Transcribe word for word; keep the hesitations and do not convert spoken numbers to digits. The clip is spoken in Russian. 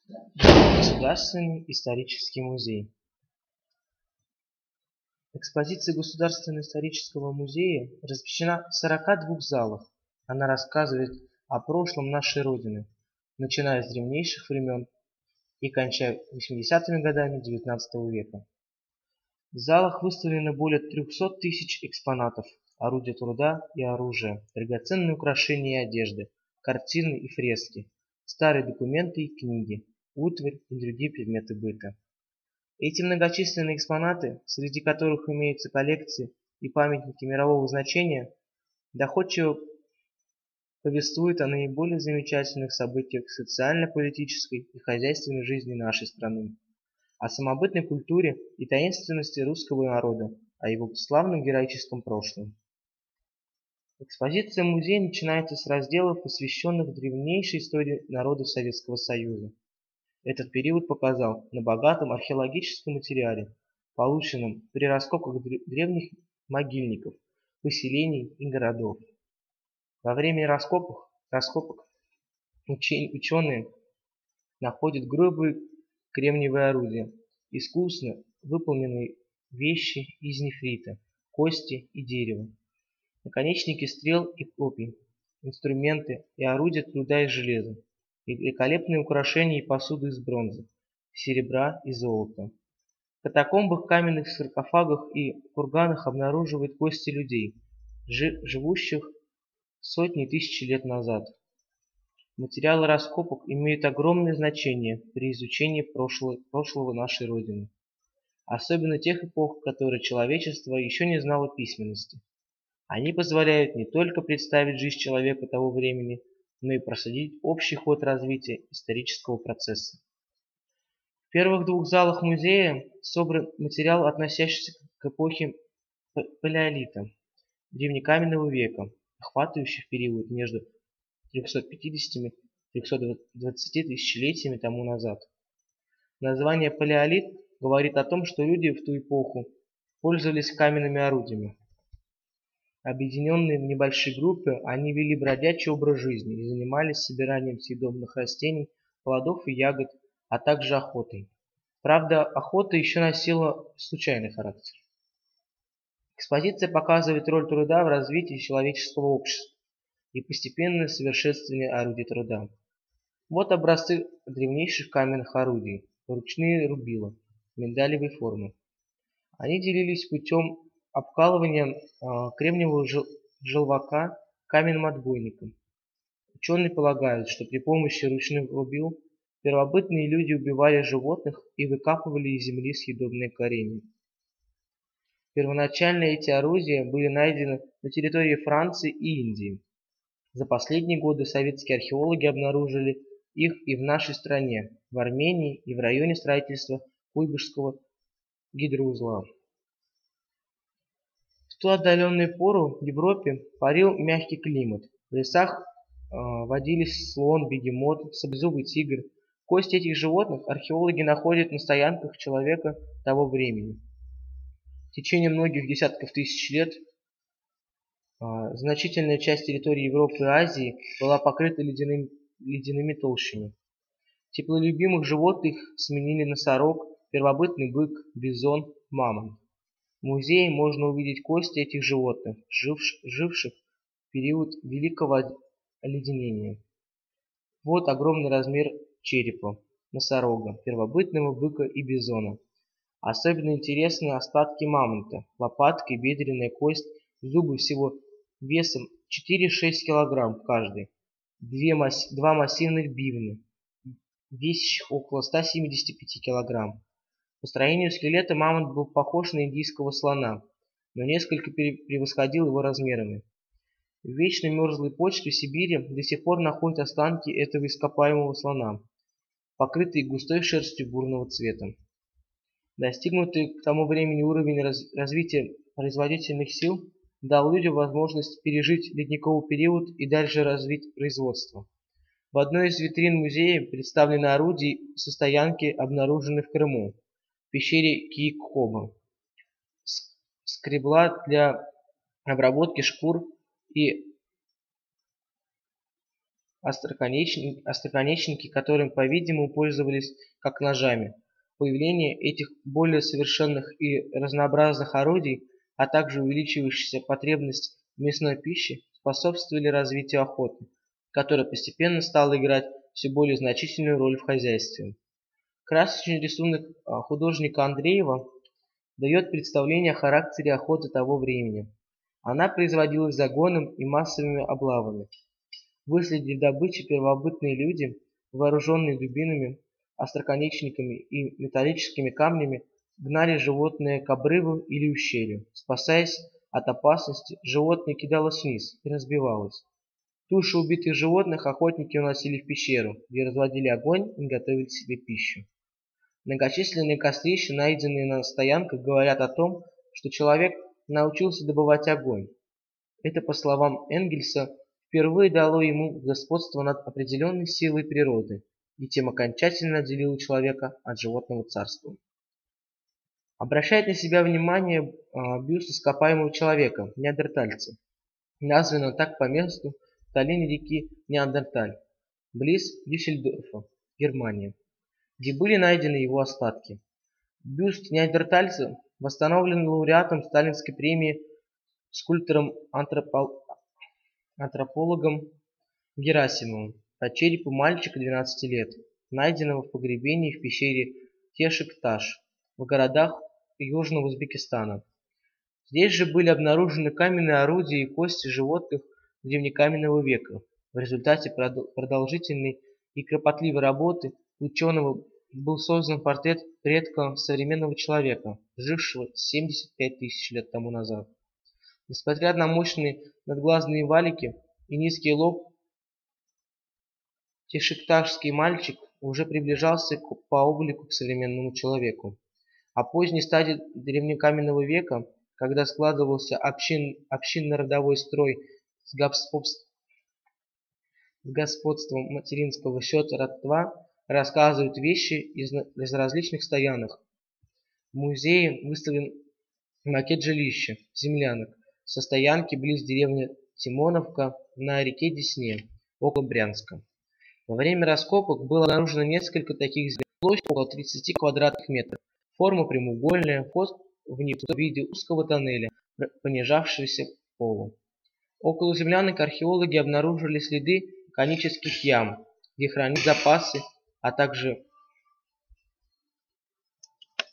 Государственный исторический музей. Экспозиция Государственного исторического музея размещена в сорока двух залах. Она рассказывает о прошлом нашей Родины, начиная с древнейших времен и кончая восьмидесятыми годами девятнадцатого века. В залах выставлено более трёхсот тысяч экспонатов, орудия труда и оружия, драгоценные украшения и одежды, картины и фрески, старые документы и книги, утварь и другие предметы быта. Эти многочисленные экспонаты, среди которых имеются коллекции и памятники мирового значения, доходчиво повествуют о наиболее замечательных событиях социально-политической и хозяйственной жизни нашей страны, о самобытной культуре и таинственности русского народа, о его славном героическом прошлом. Экспозиция музея начинается с разделов, посвященных древнейшей истории народов Советского Союза. Этот период показал на богатом археологическом материале, полученном при раскопках древних могильников, поселений и городов. Во время раскопок, раскопок ученые находят грубые кремниевые орудия, искусно выполненные вещи из нефрита, кости и дерева, наконечники стрел и копий, инструменты и орудия труда из железа, и великолепные украшения и посуду из бронзы, серебра и золота. В катакомбах, каменных саркофагах и курганах обнаруживают кости людей, живущих сотни и тысячи лет назад. Материалы раскопок имеют огромное значение при изучении прошлого, прошлого нашей Родины, особенно тех эпох, в которые человечество еще не знало письменности. Они позволяют не только представить жизнь человека того времени, но и проследить общий ход развития исторического процесса. В первых двух залах музея собран материал, относящийся к эпохе палеолита, древнекаменного века, охватывающий период между трёхсот пятидесятью и трёхсот двадцатью тысячелетиями тому назад. Название палеолит говорит о том, что люди в ту эпоху пользовались каменными орудиями. Объединенные в небольшие группы, они вели бродячий образ жизни и занимались собиранием съедобных растений, плодов и ягод, а также охотой. Правда, охота еще носила случайный характер. Экспозиция показывает роль труда в развитии человеческого общества и постепенное совершенствование орудий труда. Вот образцы древнейших каменных орудий, ручные рубила, миндалевой формы. Они делились путем обкалывания э, кремниевого жел желвака каменным отбойником. Ученые полагают, что при помощи ручных рубил первобытные люди убивали животных и выкапывали из земли съедобные коренья. Первоначально эти орудия были найдены на территории Франции и Индии. За последние годы советские археологи обнаружили их и в нашей стране, в Армении и в районе строительства Куйбышевского гидроузла. В ту отдаленную пору в Европе парил мягкий климат. В лесах э, водились слон, бегемот, саблезубый тигр. Кости этих животных археологи находят на стоянках человека того времени. В течение многих десятков тысяч лет э, значительная часть территории Европы и Азии была покрыта ледяными, ледяными толщами. Теплолюбимых животных сменили носорог, первобытный бык, бизон, мамонт. В музее можно увидеть кости этих животных, живших в период Великого оледенения. Вот огромный размер черепа носорога, первобытного быка и бизона. Особенно интересны остатки мамонта, лопатка и бедренная кость, зубы всего весом четыре-шесть килограмм каждый, Две масс... два массивных бивня, весящих около ста семидесяти пяти килограмм. По строению скелета мамонт был похож на индийского слона, но несколько превосходил его размерами. В вечно мерзлой почве Сибири до сих пор находят останки этого ископаемого слона, покрытые густой шерстью бурного цвета. Достигнутый к тому времени уровень раз... развития производительных сил дал людям возможность пережить ледниковый период и дальше развить производство. В одной из витрин музея представлены орудия со стоянки, обнаруженные в Крыму, в пещере Киикхоба, скребла для обработки шкур и остроконечники, остроконечники, которым, по-видимому, пользовались как ножами. Появление этих более совершенных и разнообразных орудий, а также увеличивающаяся потребность в мясной пище способствовали развитию охоты, которая постепенно стала играть все более значительную роль в хозяйстве. Красочный рисунок художника Андреева дает представление о характере охоты того времени. Она производилась загоном и массовыми облавами. Выследив добычу, первобытные люди, вооруженные дубинами, остроконечниками и металлическими камнями, гнали животное к обрыву или ущелью. Спасаясь от опасности, животное кидалось вниз и разбивалось. Туши убитых животных охотники уносили в пещеру, где разводили огонь и готовили себе пищу. Многочисленные кострища, найденные на стоянках, говорят о том, что человек научился добывать огонь. Это, по словам Энгельса, впервые дало ему господство над определенной силой природы и тем окончательно отделило человека от животного царства. Обращает на себя внимание э, бюст ископаемого человека, неандертальца, названного так по месту в долине реки Неандерталь, близ Дюссельдорфа, Германия, где были найдены его остатки. Бюст неандертальца восстановлен лауреатом Сталинской премии скульптором-антропологом Герасимовым по черепу мальчика двенадцати лет, найденного в погребении в пещере Тешик-Таш в городах Южного Узбекистана. Здесь же были обнаружены каменные орудия и кости животных древнекаменного века. В результате продолжительной и кропотливой работы ученого был создан портрет предка современного человека, жившего семьдесят пять тысяч лет тому назад. Несмотря на мощные надглазные валики и низкий лоб, тешикташский мальчик уже приближался по облику к современному человеку. А поздней стадии древнекаменного века, когда складывался общин, общинно-родовой строй с, господств, с господством материнского счета родства, рассказывают вещи из, из различных стоянок. В музее выставлен макет жилища землянок со стоянки близ деревни Тимоновка на реке Десне, около Брянска. Во время раскопок было обнаружено несколько таких землянок, площадь около тридцати квадратных метров, форма прямоугольная, вход в них в виде узкого тоннеля, понижавшегося к полу. Около землянок археологи обнаружили следы конических ям, где хранились запасы, а также